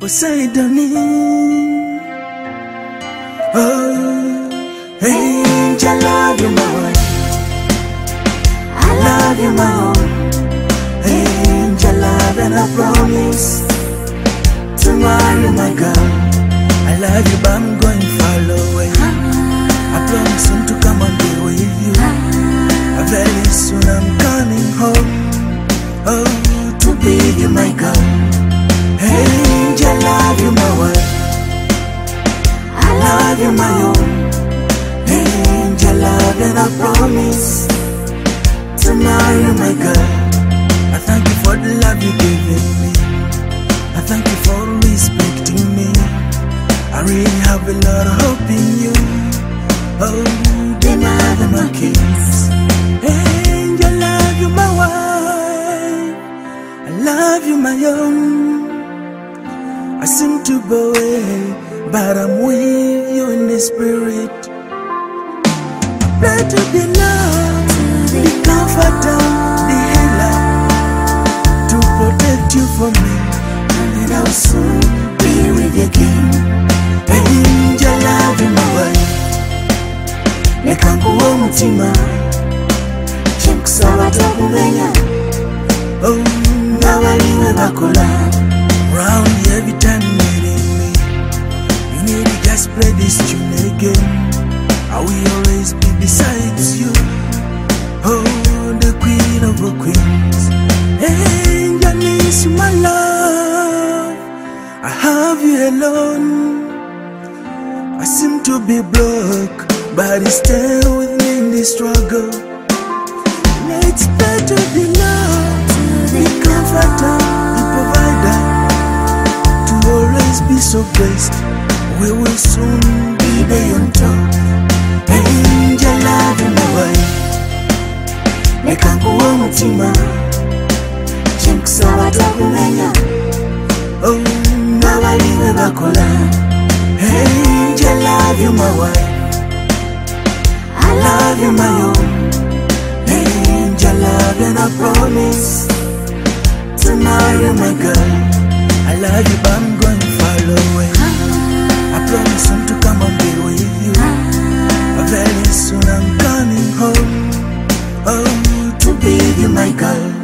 Poseidon. Oh, angel, I love you, my wife. I love you, my own. Angel, love, and I promise to marry my girl. I love you, but I'm going far away. I promise soon to come and be with you. Very soon I'm coming home. Oh, to be you, my girl. Angel, love you, my wife. I love you, my own. Angel, love, and I promise to marry my girl. I thank you for the love you're giving me. I thank you for respecting me. I really have a lot of hope in you. Oh, the mother of my kids. Angel, love you, my wife. I love you, my own. I seem to go away, but I'm with you in the spirit. Pray to the Lord, the comforter, the healer, to protect you from me, and I'll soon be with you again. Angel, love you, my wife. Nekankuwa mutima, chinkusawa takumenya. Oh, ngawaliwe bakola. Round here every time meeting me, you need to just play this tune again. I will always be beside you. Oh, the queen of all queens. Angel, miss you, my love. I have you alone. I seem to be broke, but you stay with me in the struggle. Let's pray to the Lord, the comforter, the provider, to always be so blessed. We will soon be there on top. Angel, love you, my wife. Nekankuwa mutima, chinkusawa takumenya. Oh, ngawaliwe bakola. Angel, love you, my wife. I love you, my own. Angel, love, and I promise to marry my girl. I love you, but I'm going far away. I promise soon to come and be with you. Very soon I'm coming home. Oh, to be you, my girl.